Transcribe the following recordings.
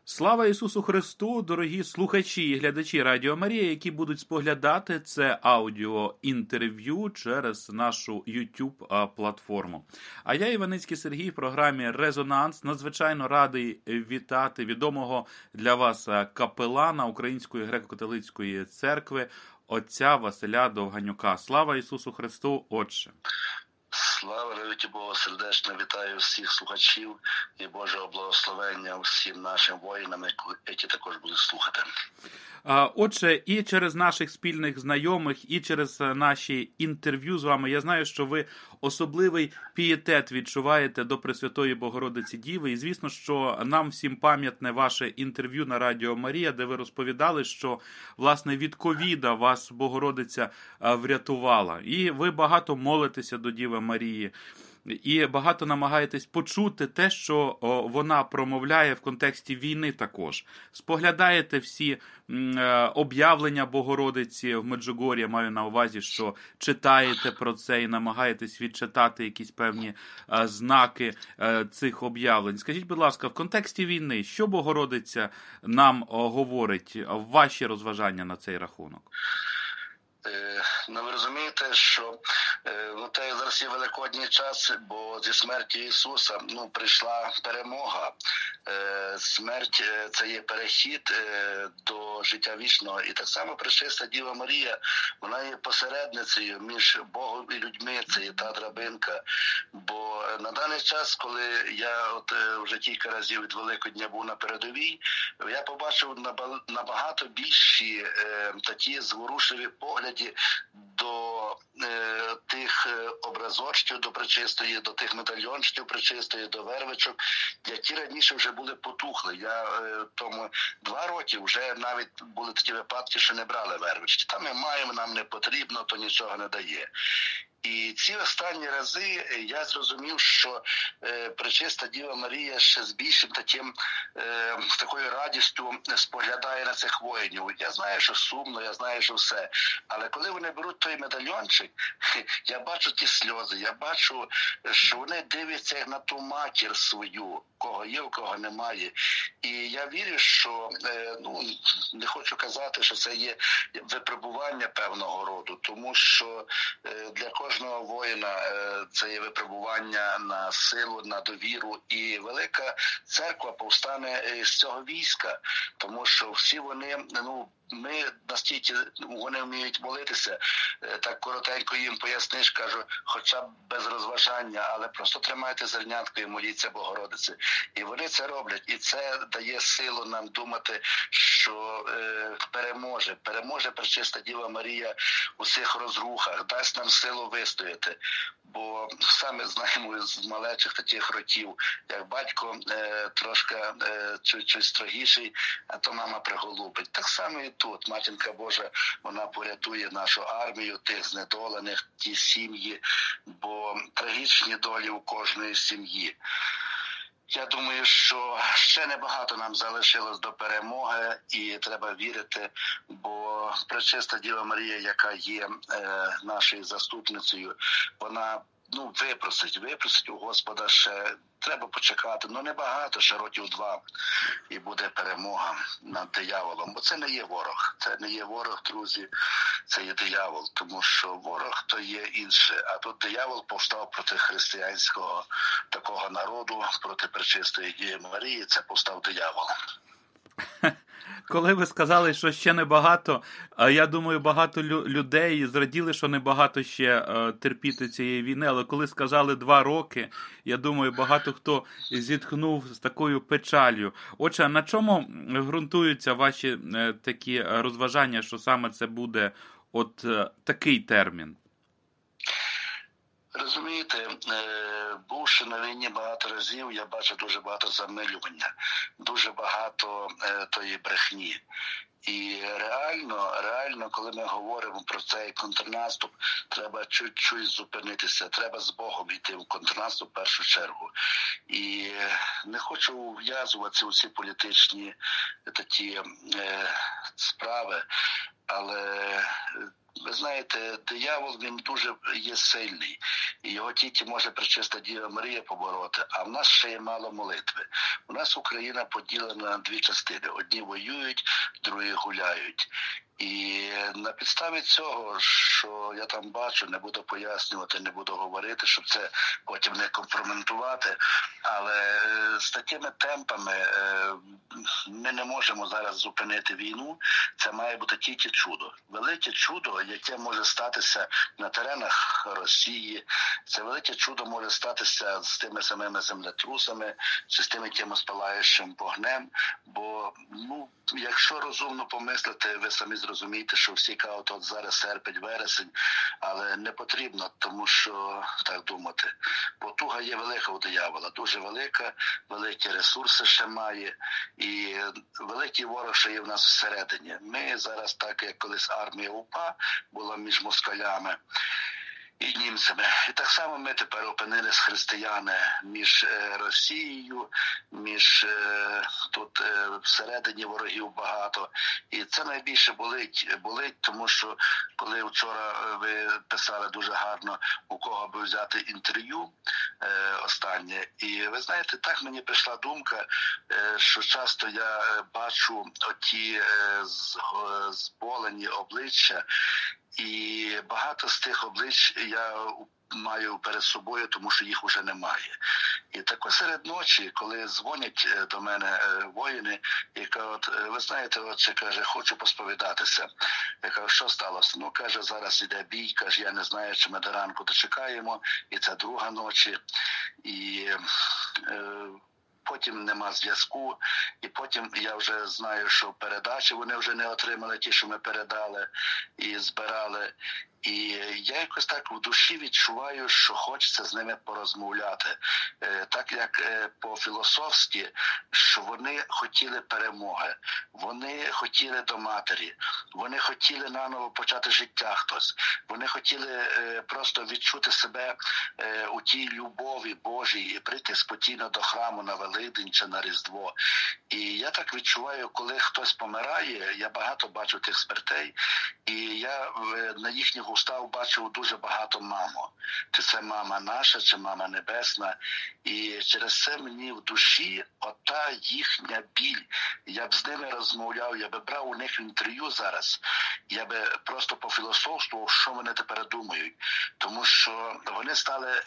Слава Ісусу Христу, дорогі слухачі і глядачі Радіо Марія, які будуть споглядати це аудіоінтерв'ю через нашу YouTube-платформу. А я, Іваницький Сергій, в програмі «Резонанс» надзвичайно радий вітати відомого для вас капелана Української греко-католицької церкви, отця Василя Довганюка. Слава Ісусу Христу, Отче! Слава навіки Богу, сердечно вітаю всіх слухачів і Божого благословення всім нашим воїнам, які також будуть слухати. Отже, і через наших спільних знайомих, і через наші інтерв'ю з вами, я знаю, що ви особливий пієтет відчуваєте до Пресвятої Богородиці Діви. І, звісно, що нам всім пам'ятне ваше інтерв'ю на Радіо Марія, де ви розповідали, що, власне, від ковіда вас Богородиця врятувала. І ви багато молитеся до Діви Марії. І багато намагаєтесь почути те, що вона промовляє в контексті війни також. Споглядаєте всі об'явлення Богородиці в Меджугор'ї, маю на увазі, що читаєте про це і намагаєтесь відчитати якісь певні знаки цих об'явлень. Скажіть, будь ласка, в контексті війни, що Богородиця нам говорить, ваші розважання на цей рахунок? Ви розумієте, що зараз є великодній час, бо зі смерті Ісуса прийшла перемога. Смерть – це є перехід до життя вічного. І так само Пречиста Діва Марія, вона є посередницею між Богом і людьми, це є та драбинка. Бо на даний час, коли я вже кілька разів від Великодня був на передовій, я побачив набагато більші такі зворушливі погляди до тих образочків до Пречистої, до тих медальйончиків Пречистої, до вервичок, які раніше вже були потухли. Я тому 2 роки вже навіть були такі випадки, що не брали вервички. Та ми маємо, нам не потрібно, то нічого не дає. І ці останні рази я зрозумів, що Пречиста Діва Марія ще з більшим такою радістю споглядає на цих воїнів. Я знаю, що сумно, я знаю, що все. Але коли вони беруть той медальйончик, я бачу ті сльози, я бачу, що вони дивляться як на ту матір свою, кого є, у кого немає. І я вірю, що, не хочу казати, що це є випробування певного роду, тому що для кожного воїна це є випробування на силу, на довіру. І велика церква повстане з цього війська, тому що всі вони, ми настільки вони вміють молитися, так коротенько їм поясниш, кажу, хоча б без розважання, але просто тримайте зернятко і моліться Богородиці. І вони це роблять. І це дає силу нам думати, що переможе Пречиста Діва Марія у цих розрухах, дасть нам силу вистояти. Бо саме знаємо з малечих таких років, як батько трошки чуть строгіший, а то мама приголубить. Так само і тут. Матінка Божа, вона порятує нашу армію, тих знедолених, ті сім'ї, бо трагічні долі у кожної сім'ї. Я думаю, що ще небагато нам залишилось до перемоги і треба вірити, бо Пречиста Діва Марія, яка є нашою заступницею, вона випросить у Господа ще, треба почекати, небагато, ще років 2, і буде перемога над дияволом. Бо це не є ворог, друзі, це є диявол, тому що ворог то є інше, а тут диявол повстав проти християнського такого народу, проти Пречистої Діви Марії, це повстав диявол. Коли ви сказали, що ще небагато, я думаю, багато людей зраділи, що небагато ще терпіти цієї війни, але коли сказали 2 роки, я думаю, багато хто зітхнув з такою печалью. Отже, на чому ґрунтуються ваші такі розважання, що саме це буде такий термін? Розумієте, бувши на війні багато разів, я бачу дуже багато замилювання, дуже багато тої брехні. І реально, коли ми говоримо про цей контрнаступ, треба чуть-чуть зупинитися, треба з Богом йти в контрнаступ в першу чергу. І не хочу вв'язуватися у ці політичні такі справи, але ви знаєте, диявол, він дуже є сильний. І його тільки може Пречиста Діва Марія побороти. А в нас ще є мало молитви. У нас Україна поділена на дві частини. Одні воюють, другі гуляють. І на підставі цього, що я там бачу, не буду пояснювати, не буду говорити, щоб це потім не компрометувати, але з такими темпами ми не можемо зараз зупинити війну. Це має бути тільки чудо. Велике чудо, яке може статися на теренах Росії. Це велике чудо може статися з тими самими землетрусами, чи з тим якимось палаючим вогнем. Бо, якщо розумно помислити, ви самі зрозумієте, що всі кажуть, от зараз серпень, вересень, але не потрібно, тому що, так думати, потуга є велика у диявола, дуже велика, великі ресурси ще має, і великий ворог ще є в нас всередині. Ми зараз, так як колись армія УПА була між москалями і німцями. І так само ми тепер опинились, християни, між Росією, між тут всередині ворогів багато. І це найбільше болить. Болить, тому що коли вчора ви писали дуже гарно, у кого би взяти інтерв'ю останнє. І ви знаєте, так мені прийшла думка, що часто я бачу оті зболені обличчя, і багато з тих облич я маю перед собою, тому що їх уже немає. І тако серед ночі, коли дзвонять до мене воїни, і кажуть, ви знаєте, отче, каже, хочу посповідатися. Я кажу, що сталося? Ну, каже, зараз іде бій, каже, я не знаю, чи ми до ранку дочекаємо, і це друга ночі, і потім нема зв'язку, і потім я вже знаю, що передачі вони вже не отримали, ті, що ми передали і збирали. І я якось так в душі відчуваю, що хочеться з ними порозмовляти. Так як по-філософськи, що вони хотіли перемоги, вони хотіли до матері, вони хотіли наново почати життя хтось, вони хотіли просто відчути себе у тій любові Божій і прийти спокійно до храму на Великдень чи на Різдво. І я так відчуваю, коли хтось помирає, я багато бачу тих смертей, і я на їхніх устах бачив дуже багато мамо. Чи це мама наша, чи мама небесна. І через це мені в душі ота їхня біль. Я б з ними розмовляв, я би брав у них інтерв'ю зараз. Я би просто пофілософствував, що вони тепер думають. Тому що вони стали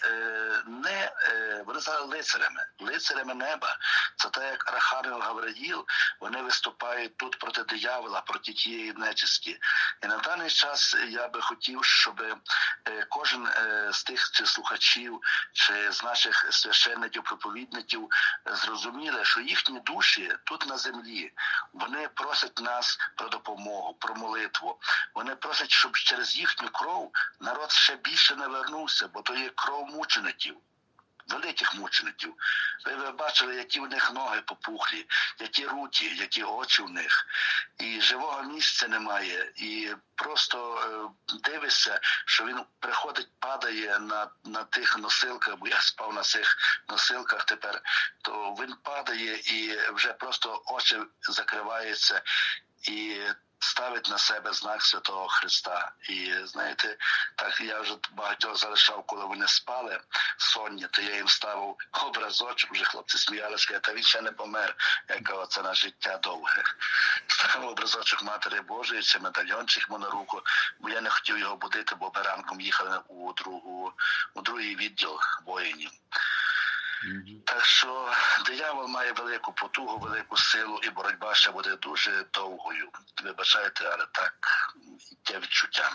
вони стали лицарями неба. Це так, як Архангел Гавриїл, вони виступають тут проти диявола, проти тієї нечисті. І на даний час я би хотів, щоб кожен з тих чи слухачів, чи з наших священників, проповідників зрозуміли, що їхні душі тут на землі, вони просять нас про допомогу, про молитву. Вони просять, щоб через їхню кров народ ще більше не вернувся, бо то є кров мучеників. Великих мучеників. Ви бачили, які в них ноги попухлі, які руки, які очі в них. І живого місця немає. І просто дивишся, що він приходить, падає на тих носилках, бо я спав на цих носилках тепер, то він падає і вже просто очі закриваються і ставить на себе знак Святого Христа. І, знаєте, так я вже багатьох залишав, коли вони спали сонні, то я їм ставив образочок, вже хлопці сміялися, та він ще не помер, яка це на життя довге. Ставив образочок Матері Божої, чи медальйончик йому на руку, бо я не хотів його будити, бо ми ранком їхали у другий відділ воїнів. Так що диявол має велику потугу, велику силу, і боротьба ще буде дуже довгою. Вибачайте, але так є відчуття.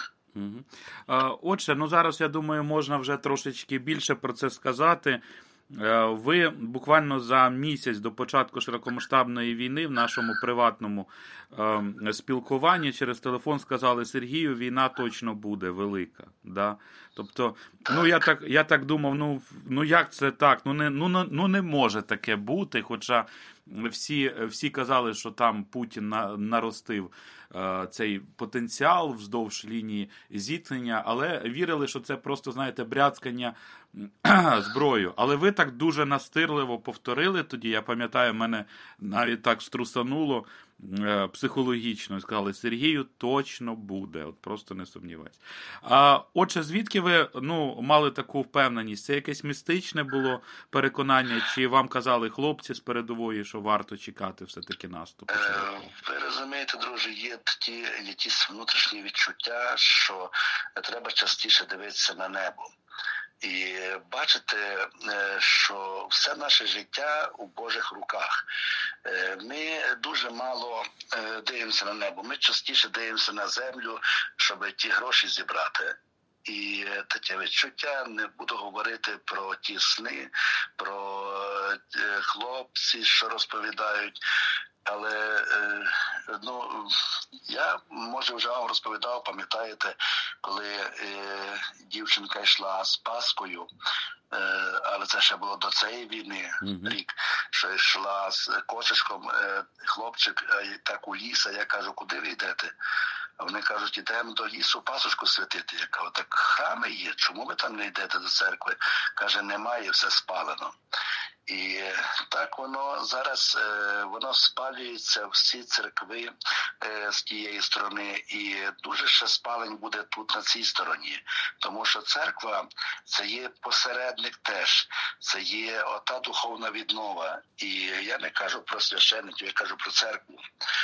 Отже, зараз, я думаю, можна вже трошечки більше про це сказати. Ви буквально за місяць до початку широкомасштабної війни в нашому приватному спілкуванні через телефон сказали: Сергію, війна точно буде велика. Да? Тобто, я так думав, як це так? Не може таке бути, хоча всі казали, що там Путін наростив цей потенціал вздовж лінії зіткнення, але вірили, що це просто, знаєте, бряцкання зброю. Але ви так дуже настирливо повторили тоді, я пам'ятаю, мене навіть так струсануло, психологічно. Сказали, Сергію точно буде, от просто не сумнівайся. Отже, звідки ви мали таку впевненість? Це якесь містичне було переконання, чи вам казали хлопці з передової, що варто чекати все-таки наступу? Ви розумієте, друже, є якісь внутрішні відчуття, що треба частіше дивитися на небо. І бачите, що все наше життя у Божих руках. Ми дуже мало дивимося на небо. Ми частіше дивимося на землю, щоб ті гроші зібрати. І таке відчуття, не буду говорити про ті сни, про хлопці, що розповідають. Але я, може, вже вам розповідав, пам'ятаєте, коли дівчинка йшла з Паскою, але це ще було до цієї війни, рік, що йшла з кошечком, хлопчик, так у ліс, а я кажу, куди ви йдете? А вони кажуть, ідемо до лісу Пасочку святити. Я кажу, так храми є, чому ви там не йдете до церкви? Каже, немає, все спалено. І так воно зараз, воно спалюється, всі церкви з тієї сторони, і дуже ще спалень буде тут на цій стороні. Тому що церква – це є посередник теж, це є ота духовна віднова. І я не кажу про священників, я кажу про церкву.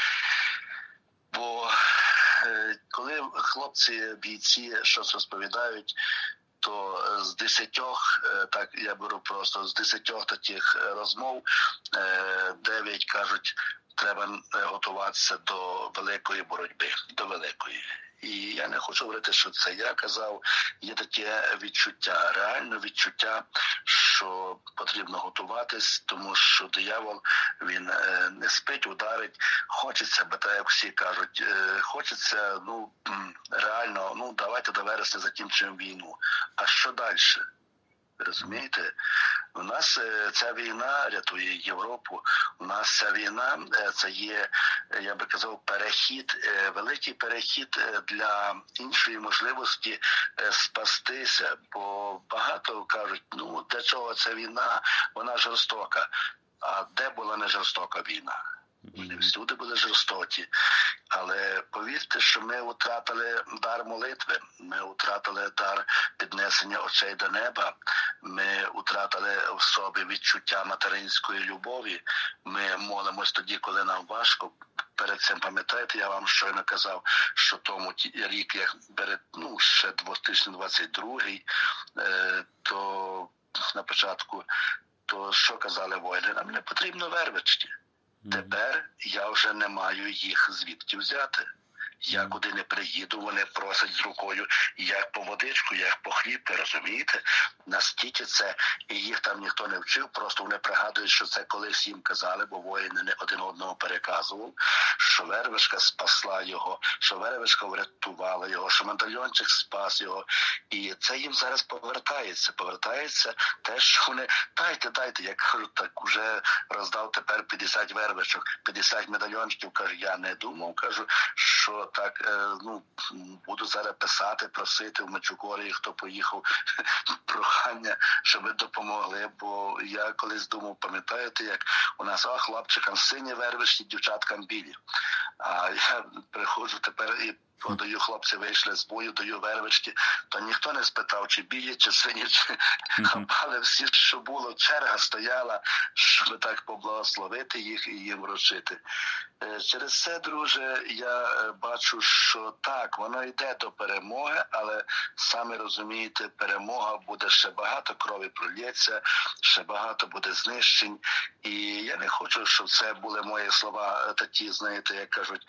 Бо коли хлопці, бійці щось розповідають, то з 10, так я беру просто, з 10 таких розмов 9 кажуть, треба готуватися до великої боротьби, до великої. І я не хочу говорити, що це я казав, є таке відчуття, реальне відчуття, що потрібно готуватись, тому що диявол, він не спить, ударить, хочеться, бо так, як всі кажуть, хочеться, реально, давайте до вересня закінчимо війну. А що далі? Розумієте? У нас ця війна рятує Європу, у нас ця війна, це є, я би казав, перехід, великий перехід для іншої можливості спастися, бо багато кажуть, для чого ця війна, вона жорстока. А де була не жорстока війна? Вони всюди були жорстокі. Але повірте, що ми втратили дар молитви, ми втратили дар піднесення очей до неба, ми втратили в собі відчуття материнської любові, ми молимось тоді, коли нам важко. Перед цим, пам'ятаєте, я вам щойно казав, що тому рік, як перед, ще 2022, то на початку, то що казали воїни, нам не потрібно вервички. Тепер я вже не маю їх звідки взяти. Я куди не приїду, вони просять з рукою, як по водичку, як по хліб, розумієте? Настільки це, і їх там ніхто не вчив, просто вони пригадують, що це колись їм казали, бо воїни не один одного переказував, що вервишка спасла його, що вервишка врятувала його, що медальйончик спас його. І це їм зараз повертається. Повертається те, що вони, дайте, я кажу, так уже роздав тепер 50 вервишок, 50 медальйончиків, кажу, я не думав, кажу, що так, буду зараз писати, просити в Мечукорі, хто поїхав, прохання, щоб ви допомогли, бо я колись думав, пам'ятаєте, як у нас, хлопчикам сині вервишки, дівчаткам білі. А я приходжу тепер і подаю, хлопці вийшли з бою, даю вервички, то ніхто не спитав, чи білі, чи сині, але всі, що було, черга стояла, щоб так поблагословити їх і їм вручити. Через це, друже, я бачу, що так, воно йде до перемоги, але самі розумієте, перемога буде, ще багато крові пролється, ще багато буде знищень. І я не хочу, щоб це були мої слова такі, знаєте, як кажуть,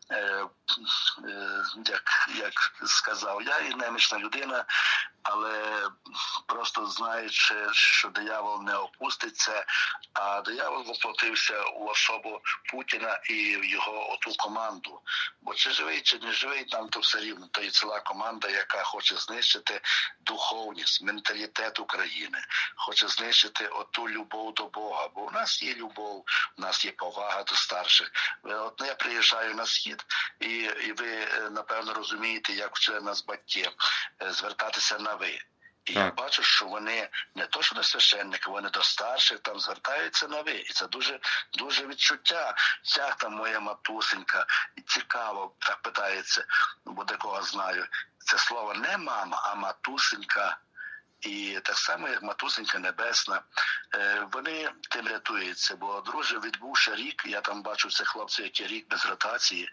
як сказав я, і немічна людина, але просто знаючи, що диявол не опуститься, а диявол воплотився у особу Путіна і в його оту команду. Бо чи живий, чи не живий, нам то все рівно. То є ціла команда, яка хоче знищити духовність, менталітет України, хоче знищити оту любов до Бога. Бо в нас є любов, в нас є повага до старших. От я приїжджаю на схід, і ви, напевно, розумієте, як вчили нас батьки, звертатися на ви. І я бачу, що вони не то, що до священника, вони до старших там звертаються на ви. І це дуже, дуже відчуття. Як там моя матусенька? І цікаво, так питається, бо декого знаю. Це слово не мама, а матусенька. І так само, як матусенька небесна, вони тим рятуються. Бо, друже, відбувши рік, я там бачу цих хлопців, які рік без ротації,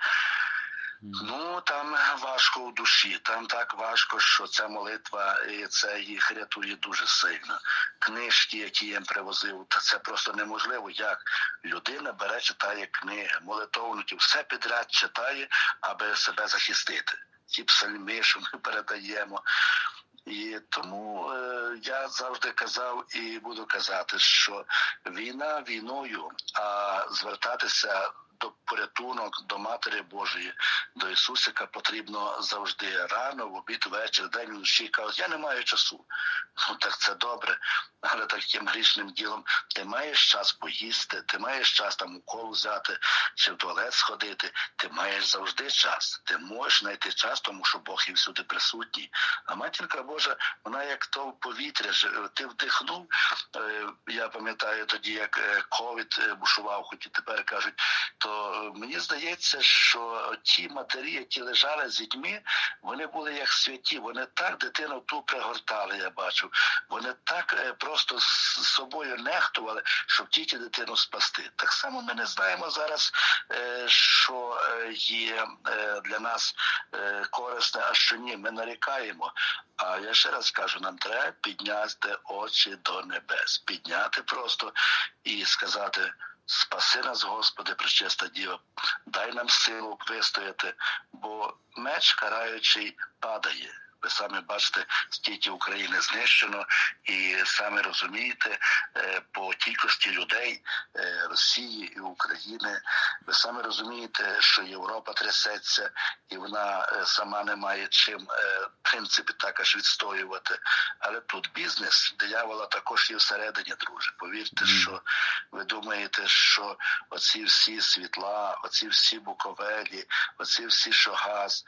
ну, там важко в душі, там так важко, що ця молитва, і це їх рятує дуже сильно. Книжки, які я їм привозив, це просто неможливо, як людина бере, читає книги, молитовники, все підряд читає, аби себе захистити. Ті псальми, що ми передаємо. І тому я завжди казав і буду казати, що війна війною, а звертатися до порятунок, до Матері Божої, до Ісусика потрібно завжди рано, в обід, вечір, день, вночі. Кажуть, я не маю часу. Ну так це добре, але таким грішним ділом ти маєш час поїсти, ти маєш час там укол взяти, чи в туалет сходити, ти маєш завжди час. Ти можеш знайти час, тому що Бог є всюди присутній. А Матінка Божа, вона як то повітря, ти вдихнув, я пам'ятаю тоді, як ковід бушував, хоч і тепер кажуть, то мені здається, що ті матері, які лежали з дітьми, вони були як святі, вони так дитину ту пригортали, я бачу. Вони так просто з собою нехтували, щоб тільки дитину спасти. Так само ми не знаємо зараз, що є для нас корисне, а що ні, ми нарікаємо. А я ще раз кажу, нам треба підняти очі до небес, підняти просто і сказати: спаси нас, Господи, пречиста Діва, дай нам силу вистояти, бо меч караючий падає. Ви самі бачите, скільки України знищено, і самі розумієте, по кількості людей Росії і України, ви самі розумієте, що Європа трясеться, і вона сама не має чим, в принципі, також відстоювати. Але тут бізнес диявола також є всередині, друже. Повірте, що ви думаєте, що оці всі світла, оці всі Буковелі, оці всі, що газ,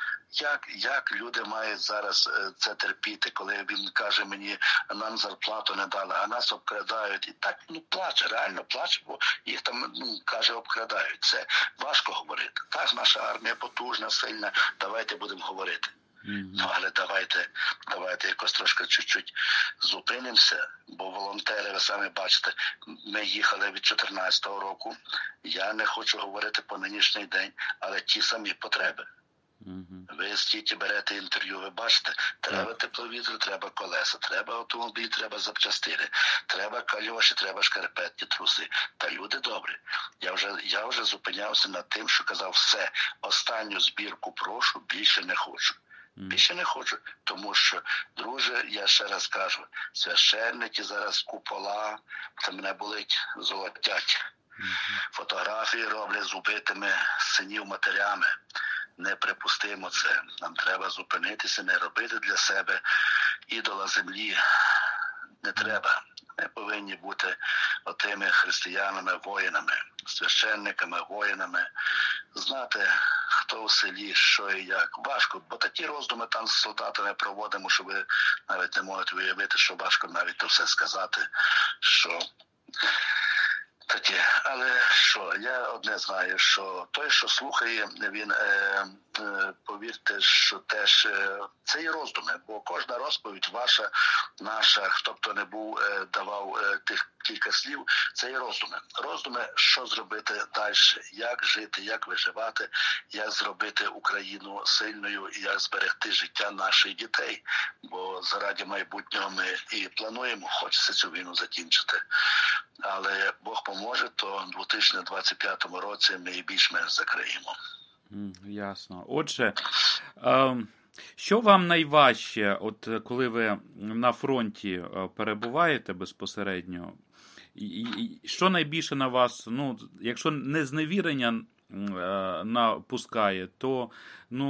як люди мають зараз це терпіти, коли він каже мені, нам зарплату не дали, а нас обкрадають. І так, плаче, реально плаче, бо їх там, каже, обкрадають. Це важко говорити. Так, наша армія потужна, сильна, давайте будемо говорити. Ну, але давайте якось трошки чуть-чуть зупинимося, бо волонтери, ви самі бачите, ми їхали від 2014 року, я не хочу говорити по нинішній день, але ті самі потреби. Ви стільки берете інтерв'ю, ви бачите, треба тепловізор, треба колеса, треба автомобіль, треба запчастини, треба кальоші, треба шкарпетки, труси. Та люди добрі. Я вже зупинявся над тим, що казав: все, останню збірку прошу, більше не хочу. Більше не хочу, тому що, друже, я ще раз кажу, священники зараз купола, це мене болить, золотять. Фотографії роблять з убитими синів матерями. Неприпустимо це. Нам треба зупинитися, не робити для себе ідола землі. Не треба. Ми повинні бути отими християнами-воїнами, священниками, воїнами, знати, хто в селі, що і як. Важко, бо такі роздуми там з солдатами проводимо, що ви навіть не можете уявити, що важко навіть то все сказати, що таке. Але що, я одне знаю, що той, що слухає, він, повірте, що теж це є роздуми, бо кожна розповідь ваша, наша, хто б то не був, давав тих кілька слів, це є роздуми. Роздуми, що зробити далі, як жити, як виживати, як зробити Україну сильною і як зберегти життя наших дітей. Бо заради майбутнього ми і плануємо, хочеться цю війну закінчити. Але як Бог поможе, то в 2025 році ми і більш-менш закриємо. Ясно. Отже, що вам найважче, от коли ви на фронті перебуваєте безпосередньо, і що найбільше на вас, якщо не зневірення напускає, то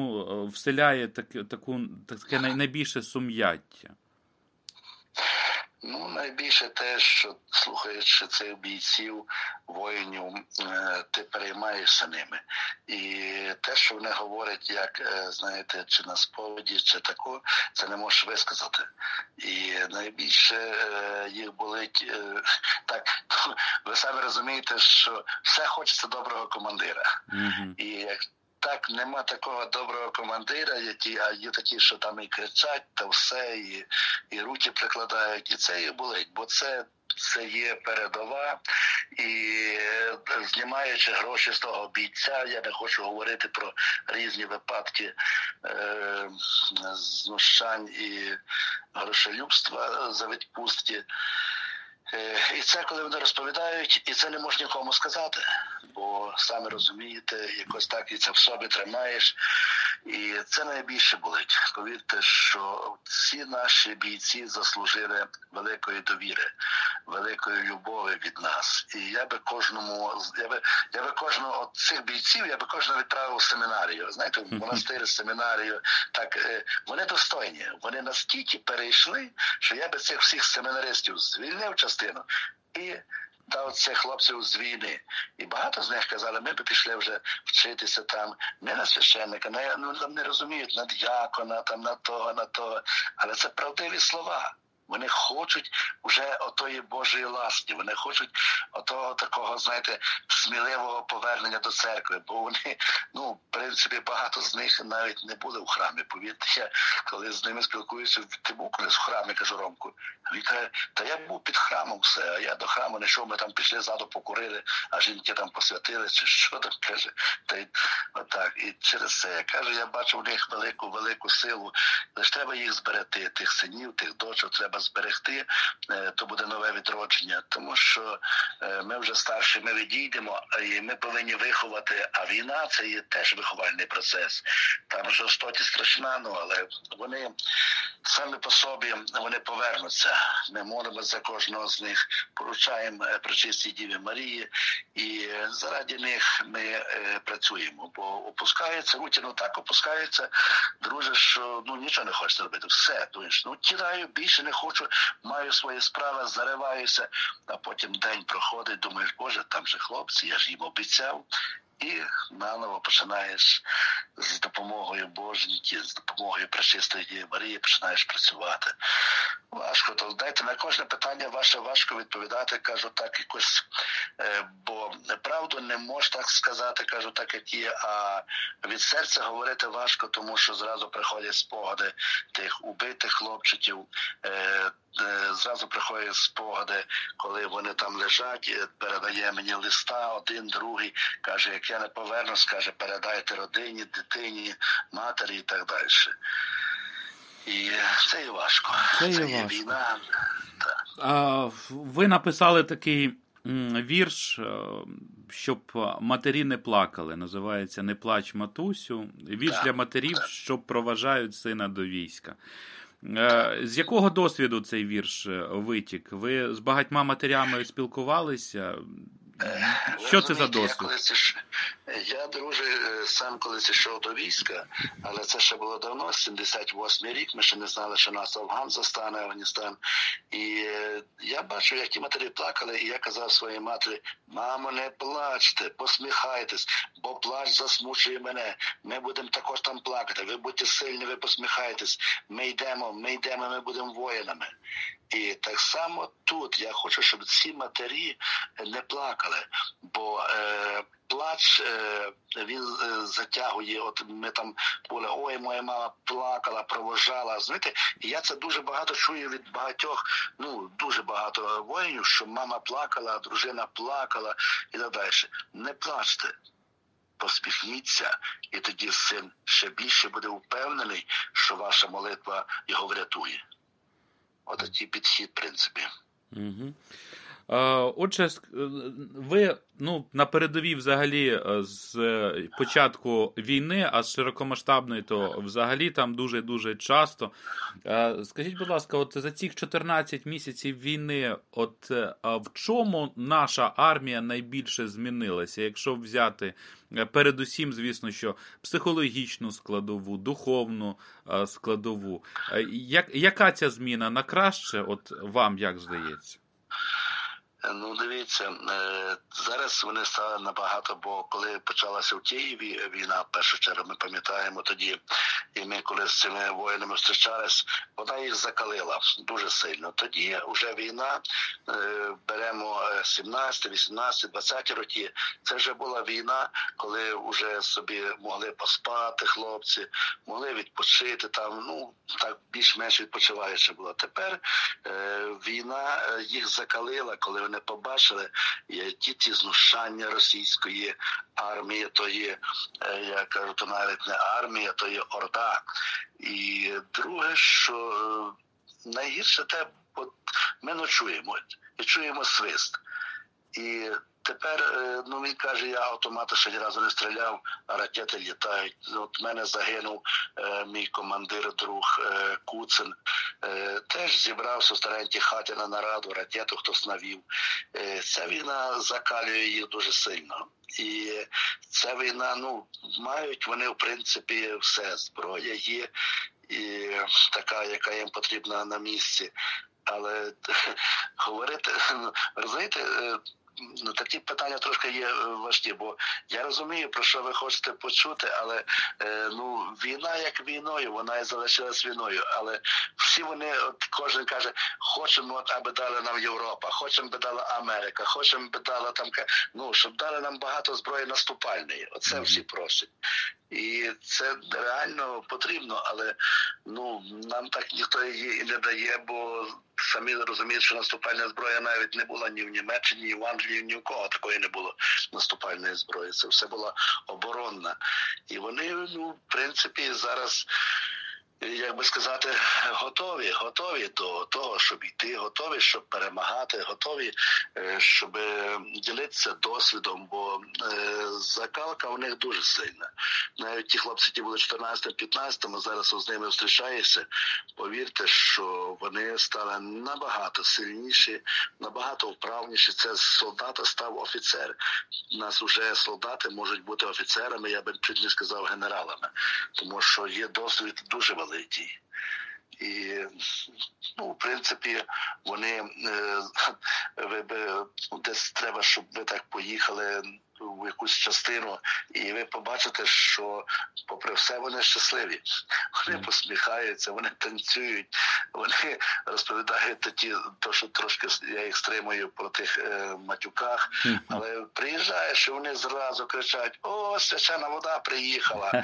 вселяє таке найбільше сум'яття? Ну, найбільше те, що слухаючи цих бійців, воїнів, ти переймаєшся ними. І те, що вони говорять, як, знаєте, чи на сповіді, чи тако, це не можеш висказати. І найбільше їх болить, так, ви самі розумієте, що все хочеться доброго командира. Mm-hmm. І як так, нема такого доброго командира, а є такі, що там і кричать, та все, і руки прикладають, і це їх болить, бо це є передова, і знімаючи гроші з того бійця, я не хочу говорити про різні випадки знущань і грошолюбства за відпустки. І це, коли вони розповідають, і це не можна нікому сказати, бо самі розумієте, якось так і це в собі тримаєш. І це найбільше болить. Повірте, що всі наші бійці заслужили великої довіри, великої любові від нас. І я би кожного з цих бійців, кожного відправив у семінарію. Знаєте, в монастир, семінарію. Так, вони достойні. Вони настільки перейшли, що я би цих всіх семінаристів звільнив частину і дав цих хлопців з війни. І багато з них казали, ми б пішли вже вчитися там, не на священника, не розуміють, на діякона, там, на того. Але це правдиві слова. Вони хочуть вже отої Божої ласки, вони хочуть отого такого, знаєте, сміливого повернення до церкви, бо вони, в принципі, багато з них навіть не були в храмі. Повірте, я коли з ними спілкуюся, ти був колись в храмі, кажу Ромку, він каже, та я був під храмом все, а я до храму не йшов, ми там пішли ззаду покурили, а жінки там посвятили, чи що там, каже, та й отак. І через це, я кажу, я бачу в них велику силу, лише треба їх зберегти, тих синів, тих дочок треба зберегти, то буде нове відродження, тому що ми вже старші, ми відійдемо, і ми повинні виховати, а війна – це є теж виховальний процес. Там жорстокість страшна, але вони самі по собі, вони повернуться. Ми молимо за кожного з них, поручаємо Пречистій Діві Марії, і заради них ми працюємо, бо опускається, рутину так опускається, друже, що нічого не хочеться робити, все, думаєш, кидаю, більше не хочу, маю свої справи, зариваюся, а потім день проходить, думаєш, Боже, там же хлопці, я ж їм обіцяв. І наново починаєш з допомогою Боженьки, з допомогою Пречистої Діви Марії починаєш працювати. Важко, то дайте на кожне питання ваше важко відповідати, кажу так якось, бо правду не можу так сказати, кажу так як є, а від серця говорити важко, тому що зразу приходять спогади тих убитих хлопчиків, зразу приходять спогади, коли вони там лежать, передає мені листа, один, другий, каже, як я не повернусь, каже, передайте родині, дитині, матері і так далі. І це і важко. Це є війна. Ви написали такий вірш, щоб матері не плакали, називається «Не плач, матусю». Вірш для матерів, що проважають сина до війська. З якого досвіду цей вірш витік? Ви з багатьма матерями спілкувалися? Що це за досвід? Я, друже, сам колись йшов до війська, але це ще було давно, 78-й рік, ми ще не знали, що нас Афган застане, Афганістан. І я бачу, як ті матері плакали, і я казав своїй матері, мамо, не плачте, посміхайтесь, бо плач засмучує мене, ми будемо також там плакати, ви будьте сильні, ви посміхайтесь, ми йдемо, ми будемо воїнами. І так само тут я хочу, щоб ці матері не плакали, бо плач, він затягує, от ми там були, ой, моя мама плакала, провожала, знаєте, і я це дуже багато чую від багатьох, дуже багато воїнів, що мама плакала, дружина плакала і так далі. Не плачте, посміхніться, і тоді син ще більше буде впевнений, що ваша молитва його врятує. От такий підхід, в принципі. Угу. Отже, ви на передовій взагалі з початку війни, а з широкомасштабної, то взагалі там дуже-дуже часто. Скажіть, будь ласка, от за цих 14 місяців війни, от в чому наша армія найбільше змінилася, якщо взяти передусім, звісно, що психологічну складову, духовну складову. Яка ця зміна на краще, от вам як здається? Ну, дивіться, зараз вони стали набагато, бо коли почалася в Києві війна, в першу чергу, ми пам'ятаємо тоді, і ми коли з цими воїнами зустрічались, вона їх закалила дуже сильно. Тоді вже війна, беремо 17, 18, 20 роки, це вже була війна, коли вже собі могли поспати хлопці, могли відпочити там, так більш-менш відпочиваючи було. Тепер війна їх закалила, коли вони побачили ті знущання російської армії, то є, я кажу, то навіть не армія, то є орда. І друге, що найгірше те, от ми ночуємо і чуємо свист. І тепер, він каже, я автомати ще ні разу не стріляв, а ракети літають. От мене загинув мій командир, друг Куцин. Теж зібрався в старенькій хаті на нараду, ракету хтось навів. Ця війна закалює їх дуже сильно. І ця війна, мають вони, в принципі, все. Зброя є, і така, яка їм потрібна на місці. Але говорити, розумієте, такі питання трошки є важкі, бо я розумію, про що ви хочете почути, але війна як війною, вона і залишилась війною, але всі вони, кожен каже, хочемо, аби дали нам Європа, хочемо, би дала Америка, хочемо, би дала там, щоб дали нам багато зброї наступальної, оце всі просять. І це реально потрібно, але нам так ніхто її і не дає, бо самі розуміють, що наступальна зброя навіть не була ні в Німеччині, ні в Англії, ні в кого такої не було наступальної зброї. Це все була оборонна. І вони, в принципі, зараз, як би сказати, готові до того, щоб йти, готові, щоб перемагати, готові, щоб ділитися досвідом, бо закалка у них дуже сильна. Навіть ті хлопці, які були 14-15, зараз з ними зустрічаєшся, повірте, що вони стали набагато сильніші, набагато вправніші. Це з солдата став офіцер. У нас вже солдати можуть бути офіцерами, я би чуть не сказав генералами, тому що є досвід дуже великий. І, в принципі, вони, десь треба, щоб ви так поїхали в якусь частину, і ви побачите, що попри все вони щасливі. Вони посміхаються, вони танцюють, вони розповідають то, що трошки я їх стримую про тих матюках, але приїжджаєш, і вони зразу кричать: «О, свячена вода приїхала!»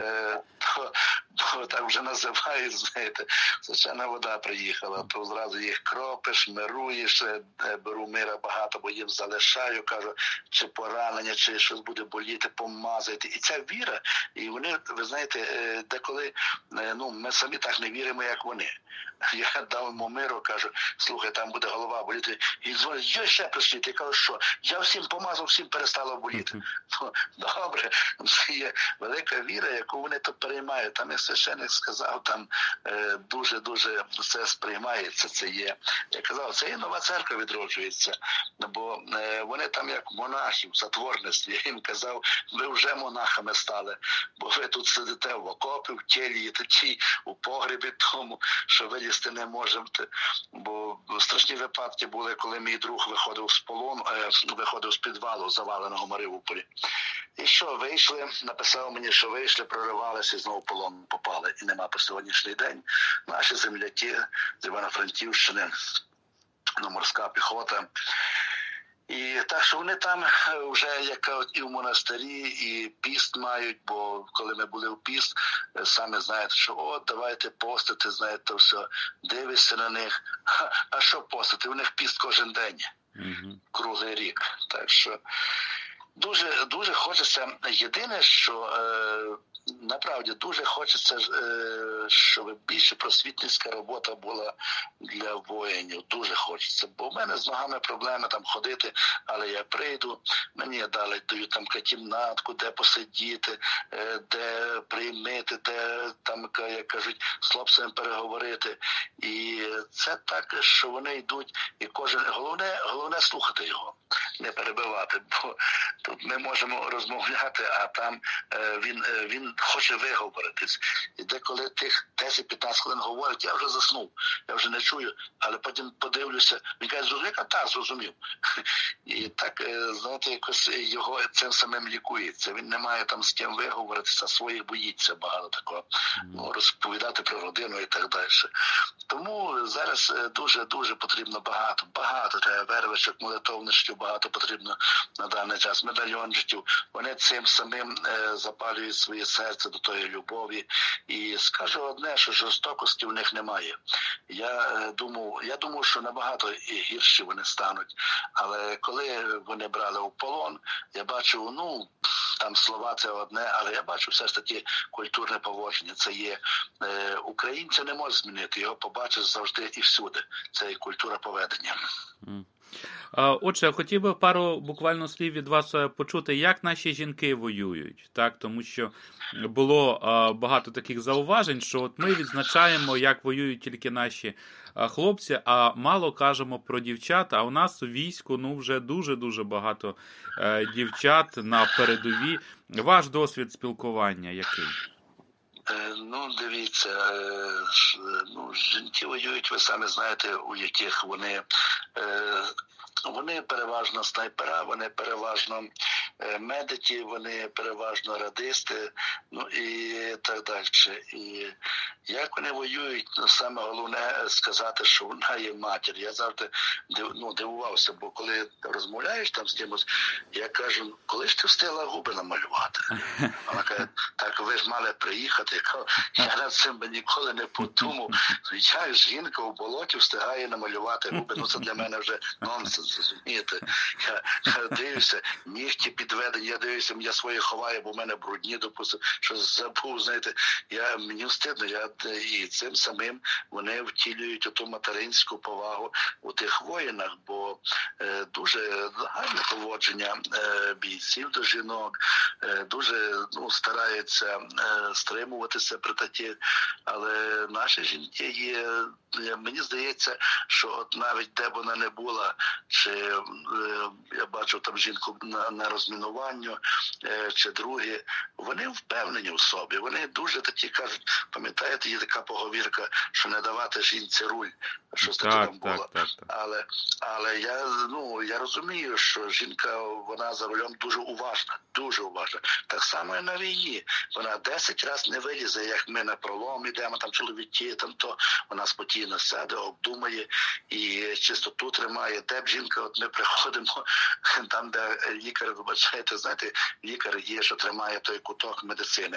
Так вже називають, знаєте, свячена вода приїхала, то зразу їх кропиш, мируєш, беру мира багато, бо їм залишаю, кажу, чи поранення, чи щось буде боліти, помазати. І ця віра, і вони, ви знаєте, деколи, ми самі так не віримо, як вони. Я дав йому миру, кажу, слухай, там буде голова боліти. І дзвонить, ще прийшліть. Я кажу, що? Я всім помазав, всім перестало боліти. Добре, це є велика віра, яку вони тут переймають. Там, як священник сказав, там дуже-дуже все сприймається, це є. Я казав, це є нова церква відроджується, бо вони там як монахи в затворництві. Я їм казав, ви вже монахами стали, бо ви тут сидите в окопі, в тілі, тоді у погребі тому, що вилізти не можете. Бо страшні випадки були, коли мій друг виходив з полону, виходив з підвалу, заваленого в Маріуполі. І що, вийшли, написав мені, що вийшли, проривалися і знову в полон попали. І нема по сьогоднішній день. Наші земляки з Івано-Франківщини, морська піхота. І так, що вони там вже як і в монастирі, і піст мають, бо коли ми були в піст, самі знаєте, що давайте постити, знаєте, все, дивишся на них. А що постити? У них піст кожен день, круглий рік. Так що Дуже хочеться. Єдине, що направді дуже хочеться, щоб більше просвітницька робота була для воїнів. Дуже хочеться. Бо в мене з ногами проблеми там ходити, але я прийду, мені дають там кімнатку, де посидіти, де приймити, де там, як кажуть, з хлопцями переговорити. І це так, що вони йдуть, і головне слухати його, не перебивати, бо тут ми можемо розмовляти, а там він хоче виговоритись. І деколи тих 10-15 хвилин говорить, я вже заснув, я вже не чую, але потім подивлюся, він каже, зрозумів? Так, зрозумів. І так, знаєте, якось його цим самим лікується. Він не має там з ким виговоритися, своїх боїться багато такого, розповідати про родину і так далі. Тому зараз дуже потрібно багато треба вервичок, молитовничків, багато потрібно на даний час, медальйончиків. Вони цим самим запалюють своє серце до тої любові. І скажу одне, що жорстокості в них немає. Я думав, що набагато гірші вони стануть. Але коли вони брали у полон, я бачив, там слова це одне, але я бачу все ж таки культурне поводження. Це є українця не може змінити, його побачиш завжди і всюди. Це і культура поведення. Отже, хотів би пару буквально слів від вас почути, як наші жінки воюють, так? Тому що було багато таких зауважень, що от ми відзначаємо, як воюють тільки наші хлопці, а мало кажемо про дівчат, а у нас у війську вже дуже-дуже багато дівчат на передовій. Ваш досвід спілкування який? Дивіться, жінки воюють, ви самі знаєте, у яких вони переважно снайпера, вони переважно медики, вони переважно радисти, і так далі. І як вони воюють, саме головне сказати, що вона є матір. Я завжди дивувався, бо коли розмовляєш там з кимось, я кажу, коли ж ти встигла губи намалювати? Вона каже, так ви ж мали приїхати. Я над цим ніколи не подумав. Я жінка у болоті встигає намалювати губи. Це для мене вже нонсенс, розумієте? Я дивлюся, нігті підведені, я дивлюся, я свої ховаю, бо в мене брудні, допустим, що забув, знаєте, мені встидно, і цим самим вони втілюють оту материнську повагу у тих воїнах, бо дуже гарне поводження бійців до жінок, дуже стараються стримуватися при таких, але наші жінки є, мені здається, що от навіть де б вона не була, чи я бачу там жінку на розмінуванню, чи другі, вони впевнені в собі, вони дуже такі кажуть, пам'ятаєте, є така поговірка, що не давати жінці руль, щось таке там було. Так. Але я розумію, що жінка, вона за рулем дуже уважна. Так само і на війні. Вона 10 разів не вилізе, як ми на пролом йдемо, там чоловіки, то вона спокійно сяде, обдумає і чистоту тримає. Де б жінка, от ми приходимо, там, де лікар, вибачайте, знаєте, лікар є, що тримає той куток медицини.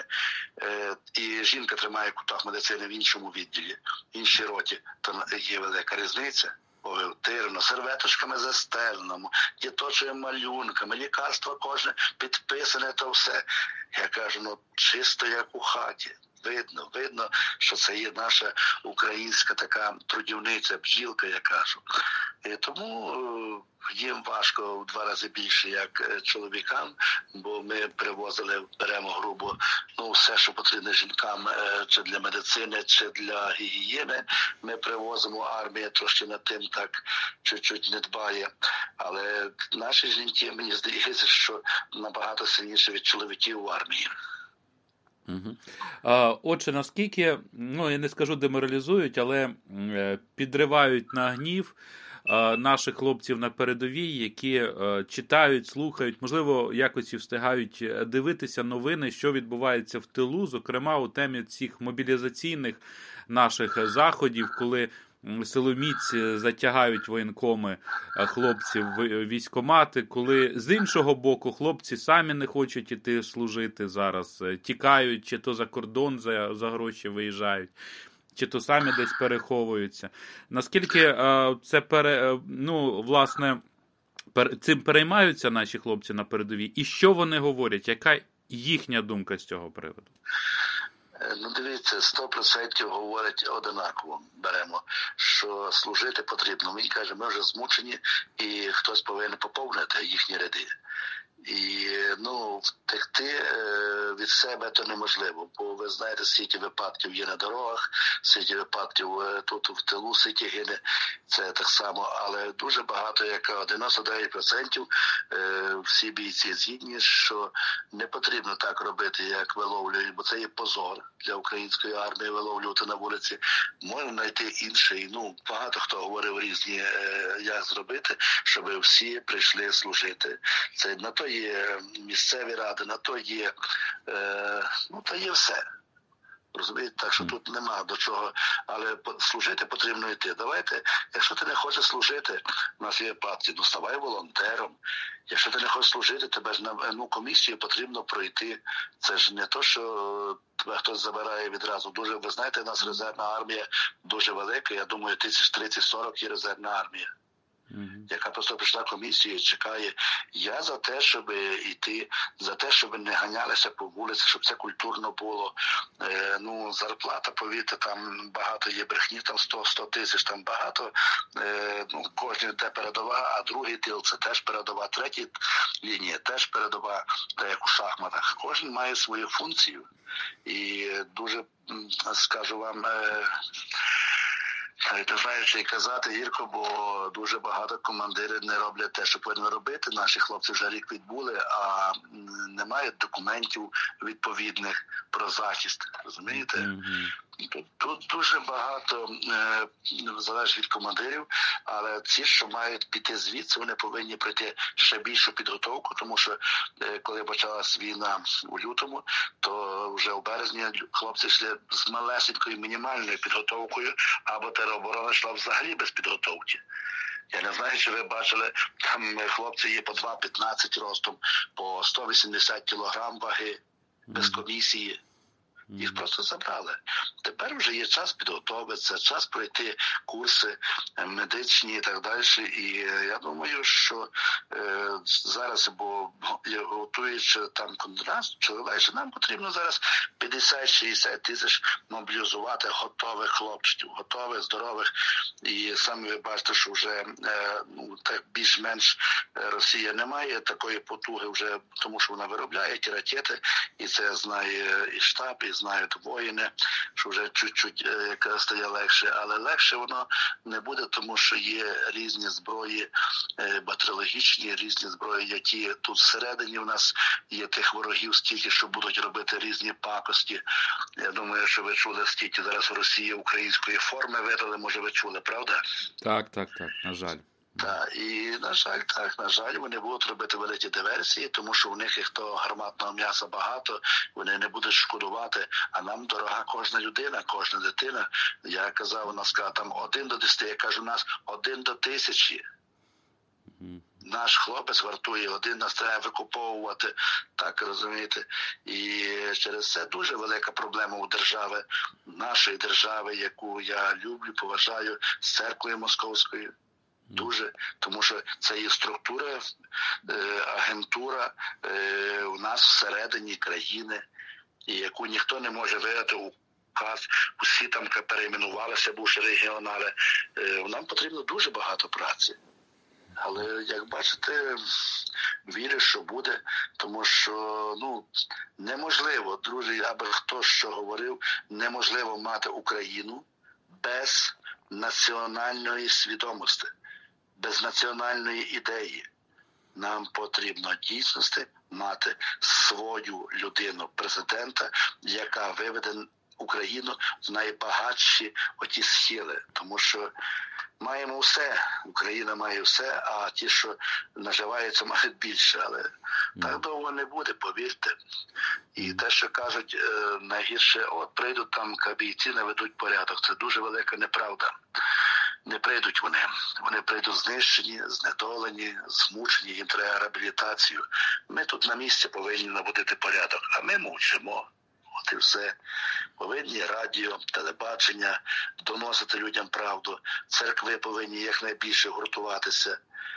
І жінка тримає куток медицини в іншому відділі, в іншій роті. То є велика різниця. Тирно, серветочками застеленому, діточими малюнками, лікарство кожне підписане, то все. Я кажу, чисто як у хаті. Видно, що це є наша українська така трудівниця, бджілка, я кажу. І тому їм важко в 2 рази більше, як чоловікам, бо ми беремо грубо, все, що потрібно жінкам, чи для медицини, чи для гігієни, ми привозимо, армія трошки над тим так чуть-чуть не дбає. Але наші жінки, мені здається, що набагато сильніше від чоловіків в армії. Отже, наскільки, я не скажу деморалізують, але підривають на гнів наших хлопців на передовій, які читають, слухають, можливо, якось і встигають дивитися новини, що відбувається в тилу, зокрема у темі цих мобілізаційних наших заходів, коли силоміць затягають воєнкоми хлопців в військкомати, коли з іншого боку хлопці самі не хочуть іти служити зараз, тікають, чи то за кордон за гроші виїжджають, чи то самі десь переховуються. Наскільки це, власне, Цим переймаються наші хлопці на передовій? І що вони говорять? Яка їхня думка з цього приводу? Ну, дивіться, 100% говорять одинаково. Беремо, що служити потрібно. Він каже, ми вже змучені, і хтось повинен поповнити їхні ряди. І, втекти від себе то неможливо, бо ви знаєте, скільки випадків є на дорогах, скільки випадків тут в тилу, скільки гине, це так само, але дуже багато, як 99% всі бійці згідні, що не потрібно так робити, як виловлюють, бо це є позор для української армії виловлювати на вулиці. Можна знайти інший, багато хто говорив різні, як зробити, щоб всі прийшли служити. Це на то є місцеві ради, на то є, то є все. Розумієте, так що тут нема до чого, але служити потрібно йти. Давайте, якщо ти не хочеш служити, у нас є партії, ставай волонтером. Якщо ти не хочеш служити, тебе ж на комісію потрібно пройти. Це ж не то, що тебе хтось забирає відразу. Дуже, ви знаєте, у нас резервна армія дуже велика, я думаю, 30-40 є резервна армія. Яка просто прийшла комісію і чекає. Я за те, щоб йти, за те, щоб не ганялися по вулиці, щоб це культурно було. Зарплата, повірте, там багато є брехні, там 100 тисяч, там багато. Кожен йде передова, а другий тил – це теж передова, третя лінія теж передова, так як у шахматах. Кожен має свою функцію. І дуже, скажу вам, не знаю, чи казати гірко, бо дуже багато командирів не роблять те, що повинні робити. Наші хлопці вже рік відбули, а немає документів відповідних про захист. Розумієте? Тут дуже багато залежить від командирів, але ці, що мають піти звідси, вони повинні пройти ще більшу підготовку, тому що коли почалась війна у лютому, то вже у березні хлопці йшли з малесенькою мінімальною підготовкою, або тероборона йшла взагалі без підготовки. Я не знаю, чи ви бачили, там хлопці є по 2,15 ростом, по 180 кілограм ваги, без комісії. Їх просто забрали. Тепер вже є час підготовитися, час пройти курси медичні і так далі. І я думаю, що зараз, бо готуючи там контракт, нам потрібно зараз 50-60 тисяч мобілізувати готових хлопців, готових, здорових. І самі ви бачите, що вже так більш-менш Росія не має такої потуги вже, тому що вона виробляє ті ракети, і це знає і штаб, і знають воїни, що вже чуть-чуть стає легше, але легше воно не буде, тому що є різні зброї бактеріологічні, різні зброї, які тут всередині в нас є тих ворогів стільки, що будуть робити різні пакості. Я думаю, що ви чули, стільки зараз в Росії української форми видали, може ви чули, правда? Так, на жаль. Так, і, на жаль, вони будуть робити великі диверсії, тому що в них, як то гарматного м'яса багато, вони не будуть шкодувати, а нам дорога кожна людина, кожна дитина. Я казав, у нас там 1 до 10, я кажу, у нас 1 до 1000. Наш хлопець вартує, один нас треба викуповувати, так розумієте. І через це дуже велика проблема у держави, нашої держави, яку я люблю, поважаю, з церквою московською. Дуже, тому що це є структура, агентура у нас всередині країни, і яку ніхто не може виграти указ. Усі там перейменувалися, бувши регіонали. Нам потрібно дуже багато праці. Але, як бачите, вірю, що буде, тому що, неможливо, друзі, аби хто що говорив, неможливо мати Україну без національної свідомості, без національної ідеї. Нам потрібно дійсності мати свою людину, президента, яка виведе Україну в найбагатші оті схили. Тому що маємо все, Україна має все, а ті, що наживаються, мають більше. Але так довго не буде, повірте. І те, що кажуть, найгірше, прийдуть там бійці, наведуть порядок. Це дуже велика неправда. Не прийдуть вони. Вони прийдуть знищені, знедолені, змучені, їм треба реабілітацію. Ми тут на місці повинні наводити порядок, а ми мовчимо. От і все. Повинні радіо, телебачення доносити людям правду. Церкви повинні якнайбільше гуртуватися.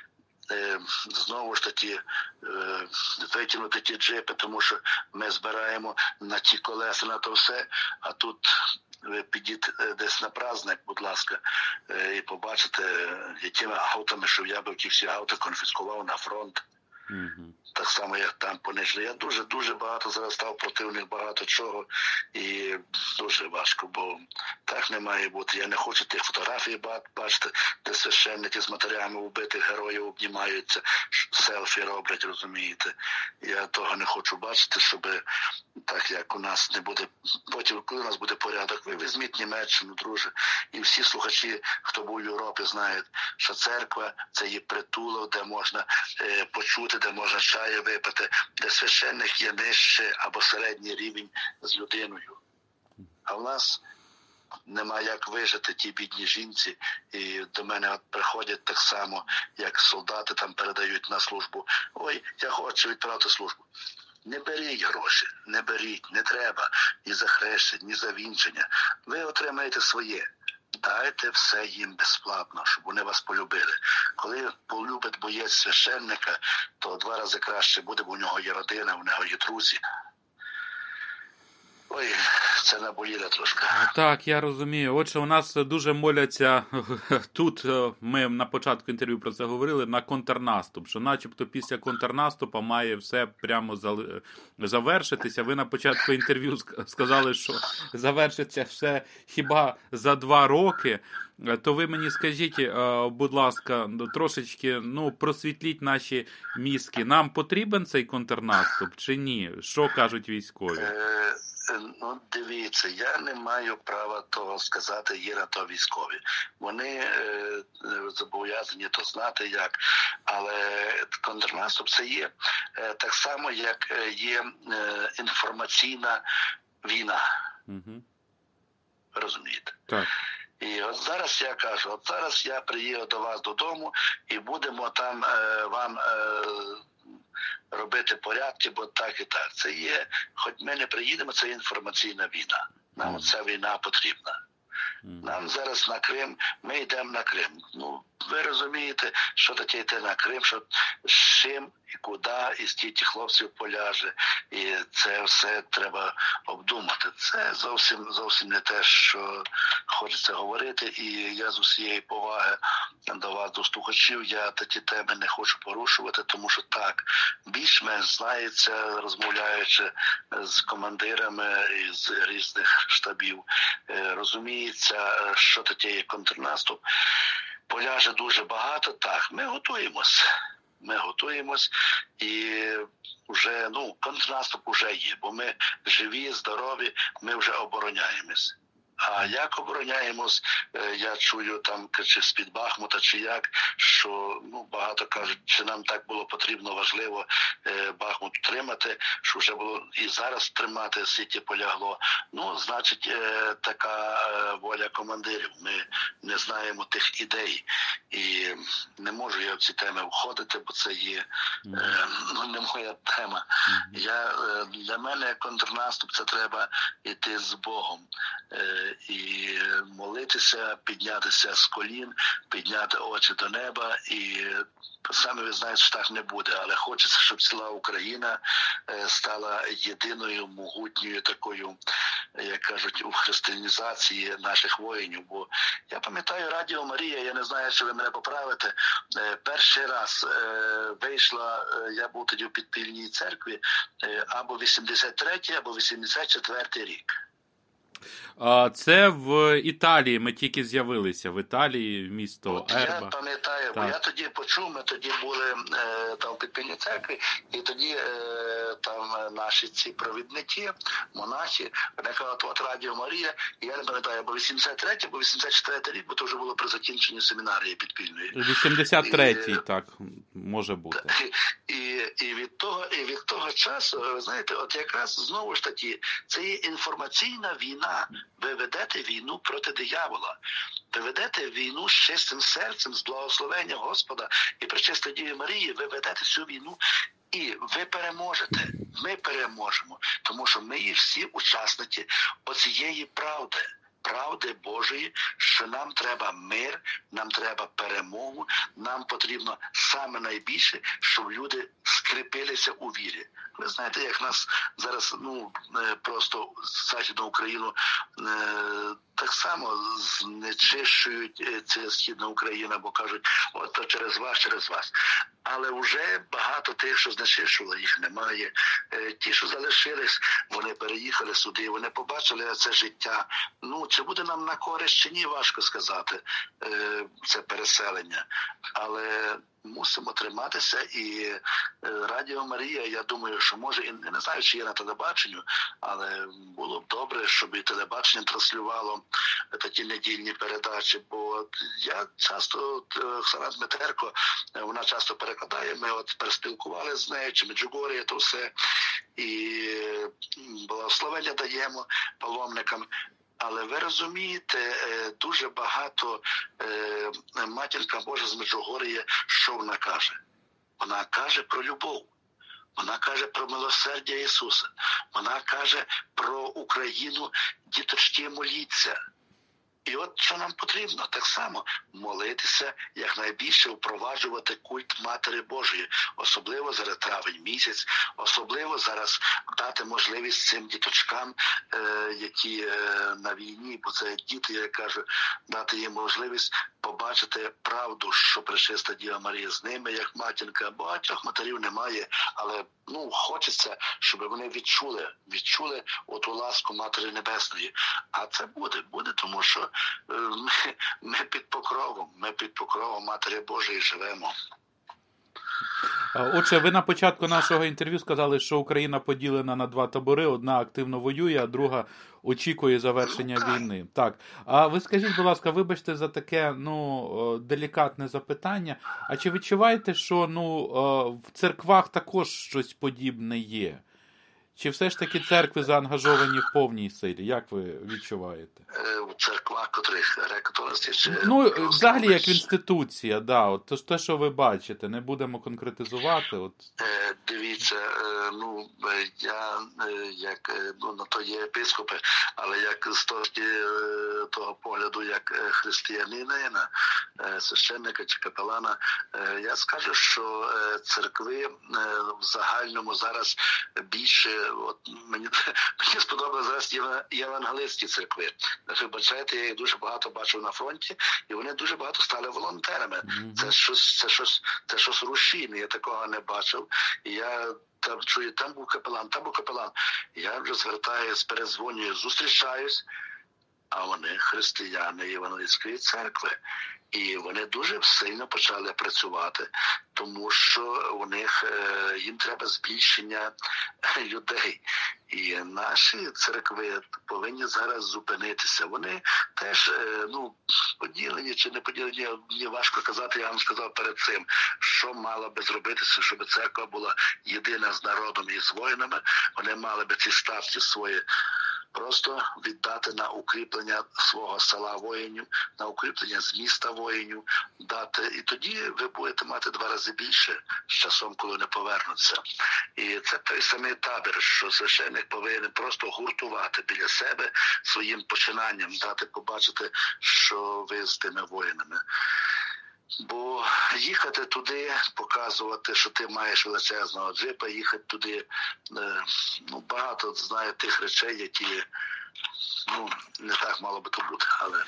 знову ж таки витягнути ті джипи, тому що ми збираємо на ті колеса, на то все, а тут ви підіть десь на праздник, будь ласка, і побачите, якими автами, що я би ті всі авто конфіскував на фронт. Так само, як там понижили. Я дуже багато зараз став проти них багато чого, і дуже важко, бо так не має бути. Я не хочу тих фотографій бачити, де священники з матерями вбитих героїв обнімаються, селфі роблять, розумієте. Я того не хочу бачити, щоб так, як у нас не буде, потім, коли у нас буде порядок, ви візьміть Німеччину, друже, і всі слухачі, хто був в Європі, знають, що церква – це є притулок, де можна почути, де можна чаю випити, де священник є нижче або середній рівень з людиною. А в нас нема як вижити ті бідні жінці, і до мене от приходять так само, як солдати там передають на службу. Ой, я хочу відправити службу. Не беріть гроші, не беріть, не треба ні за хрещення, ні за вінчення. Ви отримаєте своє. Дайте все їм безплатно, щоб вони вас полюбили. Коли полюбить боєць священника, то 2 рази краще буде, бо у нього є родина, у нього є друзі. Ой, це наболіло трошки. Так, я розумію. Отже, у нас дуже моляться тут, ми на початку інтерв'ю про це говорили, на контрнаступ, що начебто після контрнаступу має все прямо завершитися. Ви на початку інтерв'ю сказали, що завершиться все хіба за 2 роки. То ви мені скажіть, будь ласка, трошечки, просвітліть наші мізки. Нам потрібен цей контрнаступ чи ні? Що кажуть військові? Дивіться, я не маю права того сказати, є на то військові. Вони зобов'язані то знати як. Але контрнаступ це є так само, як є інформаційна війна. Угу. Розумієте? Так. І от зараз я кажу, от зараз я приїду до вас додому і будемо там вам робити порядки, бо так і так. Це є, хоч ми не приїдемо, це інформаційна війна. Нам ця війна потрібна. Нам зараз на Крим, ми йдемо на Крим. Ви розумієте, що таке йти на Крим, що з чим і куди, і скільки хлопців поляже, і це все треба обдумати. Це зовсім не те, що хочеться говорити, і я з усієї поваги до вас, до слухачів, я такі теми не хочу порушувати, тому що так, більш-менш знається, розмовляючи з командирами із різних штабів, розуміється, що таке є контрнаступ. Поляже дуже багато, так, ми готуємось і вже, контрнаступ вже є, бо ми живі, здорові, ми вже обороняємось. А як обороняємось, я чую там, чи з-під Бахмута, чи як, що багато кажуть, чи нам так було потрібно, важливо Бахмут тримати, що вже було і зараз тримати, скільки полягло. Значить, така воля командирів. Ми не знаємо тих ідей. І не можу я в ці теми входити, бо це є не моя тема. Для мене контрнаступ – це треба йти з Богом. І молитися, піднятися з колін, підняти очі до неба. І самі ви знаєте, що так не буде. Але хочеться, щоб ціла Україна стала єдиною, могутньою такою, як кажуть, у християнізації наших воїнів. Бо я пам'ятаю Радіо Марія, я не знаю, чи ви мене поправите, перший раз вийшла, я був тоді в підпільній церкві, або 83-й, або 84-й рік. Це в Італії, ми тільки з'явилися. В Італії, місто Ерба. Я пам'ятаю, бо я тоді почув, ми тоді були там в підпільній церкві, і тоді там наші ці провідники, монахи, вони кажуть, от Радіо Марія, і я не пам'ятаю, або 83-й, або 84-й рік, бо це вже було при закінченні семінарії підпільної. 83-й, так, може бути. І від того часу, ви знаєте, от якраз знову ж таки, це є інформаційна війна. Ви ведете війну проти диявола. Ви ведете війну з чистим серцем, з благословення Господа і пречистої Діви Марії. Ви ведете цю війну і ви переможете. Ми переможемо, тому що ми є всі учасники оцієї правди. правди Божої, що нам треба мир, нам треба перемогу, нам потрібно саме найбільше, щоб люди скріпилися у вірі. Ви знаєте, як нас зараз, просто Західну Україну так само знечищують, це Східна Україна, бо кажуть, от то через вас. Але вже багато тих, що знечищували, їх немає. Ті, що залишились, вони переїхали сюди, вони побачили це життя. Чи буде нам на користь, чи ні, важко сказати, це переселення. Але мусимо триматися, і Радіо Марія, я думаю, що може, і не знаю, чи є на телебаченню, але було б добре, щоб і телебачення транслювало такі недільні передачі, бо я часто, Оксана Дмитерко, вона часто перекладає, ми переспілкували з нею, чи Меджугор'я, то все, і благословення даємо паломникам. Але ви розумієте, дуже багато Матінка Божа з Меджугор'я, що вона каже? Вона каже про любов. Вона каже про милосердя Ісуса. Вона каже про Україну, діточки, моліться. І от що нам потрібно, так само молитися, якнайбільше впроваджувати культ Матері Божої. Особливо зараз травень місяць, особливо зараз дати можливість цим діточкам, які на війні, бо це діти, я кажу, дати їм можливість побачити правду, що Пречиста Діва Марія з ними, як матінка. Багатьох матерів немає, але хочеться, щоб вони відчули оту ласку Матері Небесної. А це буде, тому що ми під покровом Матері Божої живемо. Отже, ви на початку нашого інтерв'ю сказали, що Україна поділена на два табори. Одна активно воює, а друга очікує завершення війни. Так. А ви скажіть, будь ласка, вибачте за таке, делікатне запитання. А чи відчуваєте, що, в церквах також щось подібне є? Чи все ж таки церкви заангажовані в повній силі? Як ви відчуваєте? В церквах, котрих ректорності? Взагалі як інституція, да. От те, що ви бачите, не будемо конкретизувати. Дивіться, я як, на то є епископи, але як з того погляду, як християнина, священника чи капелана, я скажу, що церкви в загальному зараз більше, мені сподобалося зараз євангелистські церкви. Вибачайте, я їх дуже багато бачив на фронті, і вони дуже багато стали волонтерами. Mm-hmm. Це щось рушійне, я такого не бачив. І я там чую, там був капелан. Я вже звертаюсь, перезвонюю, зустрічаюсь, а вони християни Євангелійської церкви. І вони дуже сильно почали працювати, тому що їм треба збільшення людей. І наші церкви повинні зараз зупинитися. Вони теж, поділені чи не поділені, мені важко казати, я вам сказав перед цим, що мало би зробитися, щоб церква була єдина з народом і з воїнами. Вони мали би ці статки свої просто віддати на укріплення свого села воїнів, на укріплення з міста воїнів дати. І тоді ви будете мати 2 рази більше з часом, коли не повернуться. І це той самий табір, що священник повинен просто гуртувати біля себе своїм починанням, дати побачити, що ви з тими воїнами. Бо їхати туди, показувати, що ти маєш величезного джипа, їхати туди, багато знаю тих речей, які не так мало би то бути.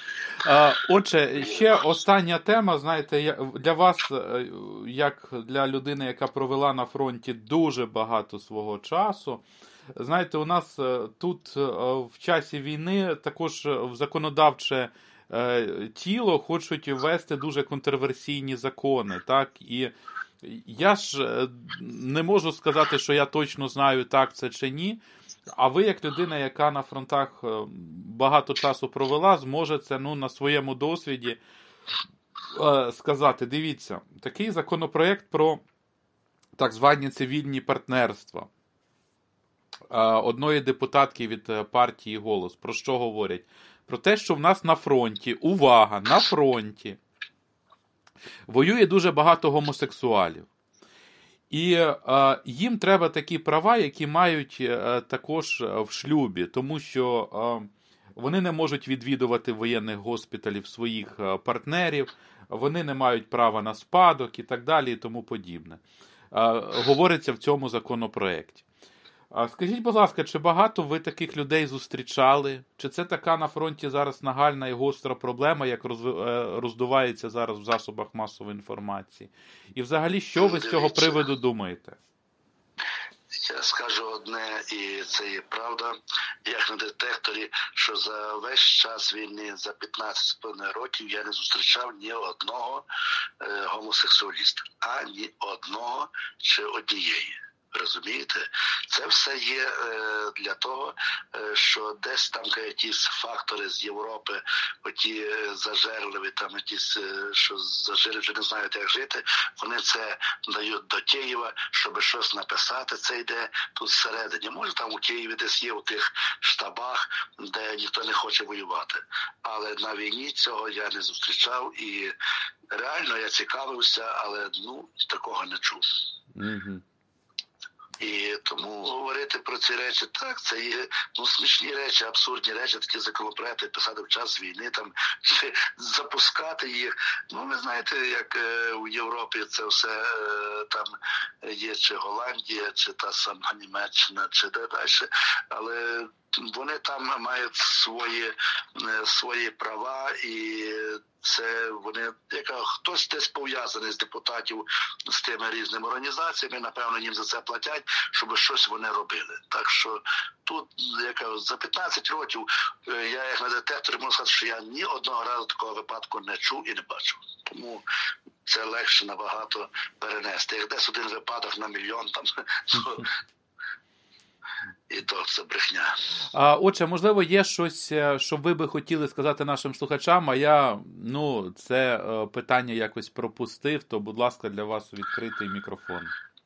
Отже, ще остання тема, знаєте, для вас, як для людини, яка провела на фронті дуже багато свого часу, знаєте, у нас тут в часі війни також в законодавче тіло хочуть ввести дуже контроверсійні закони, так, і я ж не можу сказати, що я точно знаю, так це чи ні, а ви, як людина, яка на фронтах багато часу провела, зможете, на своєму досвіді сказати, дивіться, такий законопроєкт про так звані цивільні партнерства одної депутатки від партії «Голос». Про що говорять? Про те, що в нас на фронті, увага, на фронті воює дуже багато гомосексуалів. І їм треба такі права, які мають також в шлюбі. Тому що вони не можуть відвідувати воєнних госпіталів своїх партнерів, вони не мають права на спадок і так далі і тому подібне. Говориться в цьому законопроекті. Скажіть, будь ласка, чи багато ви таких людей зустрічали? Чи це така на фронті зараз нагальна і гостра проблема, як роздувається зараз в засобах масової інформації? І взагалі, що ви з цього приводу думаєте? Я скажу одне, і це є правда, як на детекторі, що за весь час війни, за 15,5 років, я не зустрічав ні одного гомосексуаліста, ані одного чи однієї. Розумієте? Це все є для того, що десь там якісь фактори з Європи, оті зажерливі, там якісь, що зажили, вже не знають, як жити, вони це дають до Києва, щоб щось написати, це йде тут всередині. Може там у Києві десь є у тих штабах, де ніхто не хоче воювати. Але на війні цього я не зустрічав і реально я цікавився, але такого не чув. І тому говорити про ці речі, так, це є смішні речі, абсурдні речі, такі законопроекти писати в час війни, там, запускати їх. Ви знаєте, як у Європі це все там є, чи Голландія, чи та сама Німеччина, чи де далі, але вони там мають свої права, і це вони, хтось десь пов'язаний з депутатів з тими різними організаціями, напевно, їм за це платять, щоб щось вони робили. Так що тут, за 15 років, я як на детекторі можу сказати, що я ні одного разу такого випадку не чув і не бачив. Тому це легше набагато перенести. Як десь один випадок на мільйон, там, і то це брехня. Отже, можливо, є щось, що ви би хотіли сказати нашим слухачам, а я, це питання якось пропустив, то, будь ласка, для вас відкритий мікрофон.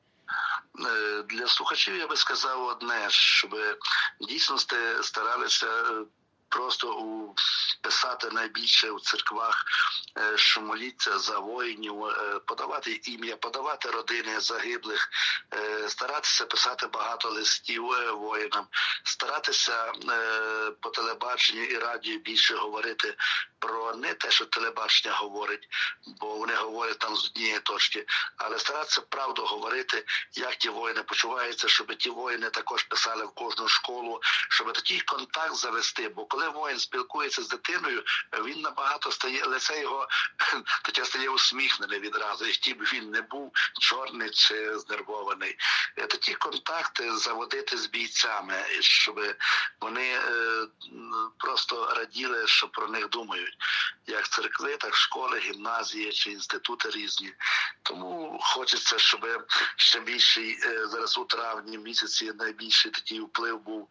Для слухачів я би сказав одне, щоб дійсно старалися просто писати найбільше у церквах, що моліться за воїнів, подавати ім'я, подавати родини загиблих, старатися писати багато листів воїнам, старатися по телебаченню і радіо більше говорити про не те, що телебачення говорить, бо вони говорять там з однієї точки, але старатися правду говорити, як ті воїни почуваються, щоб ті воїни також писали в кожну школу, щоб такий контакт завести, бо коли воїн спілкується з дитиною, він набагато стає, лице його таке стає усміхнене відразу, який б він не був чорний чи знервований. Такі контакти заводити з бійцями, щоб вони просто раділи, що про них думають. Як церкви, так школи, гімназії чи інститути різні. Тому хочеться, щоб ще більший, зараз у травні місяці найбільший такий вплив був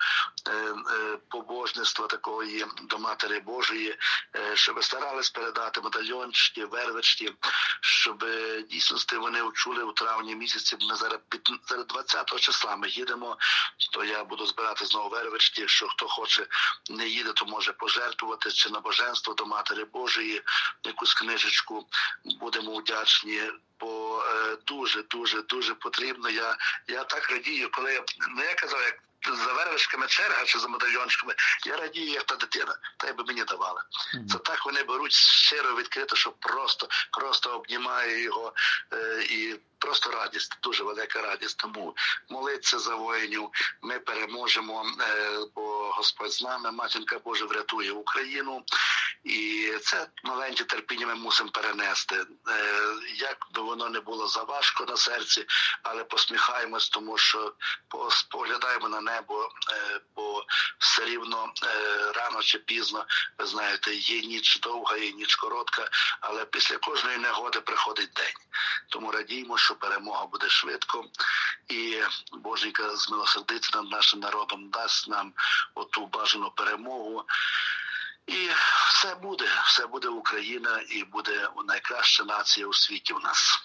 побожництва такої до Матері Божої, щоб старались передати медальйончики, вервички, щоб дійсно вони вчули у травні місяці. Ми зараз 20 числа ми їдемо, то я буду збирати знову вервички, що хто хоче не їде, то може пожертвувати чи на божество до Матері Божої, якусь книжечку, будемо вдячні, бо дуже потрібно. Я так радію, коли я казав, як за вервичками черга чи за медальйончиками, я радію, як та дитина, та й би мені давали. Це так вони беруть щиро, відкрито, що просто обнімає його і просто радість, дуже велика радість. Тому молитися за воїнів, ми переможемо, бо Господь з нами, Матінка Божа врятує Україну. І це маленьке терпіння ми мусимо перенести. Як би воно не було заважко на серці, але посміхаємось, тому що поглядаємо на небо, бо все рівно рано чи пізно, ви знаєте, є ніч довга, є ніч коротка, але після кожної негоди приходить день. Тому радіємо, що перемога буде швидко, і Боженька змилосердиться над нашим народом, дасть нам оту бажану перемогу. І все буде Україна, і буде найкраща нація у світі у нас.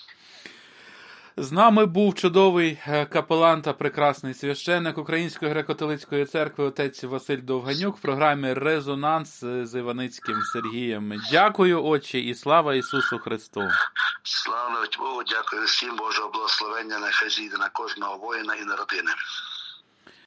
З нами був чудовий капелан та прекрасний священник Української греко-католицької церкви отець Василь Довганюк в програмі «Резонанс» з Іваницьким Сергієм. Дякую, отче, і слава Ісусу Христу! Слава Богу, дякую всім, Божого благословення, нехай зійде на кожного воїна і на родини.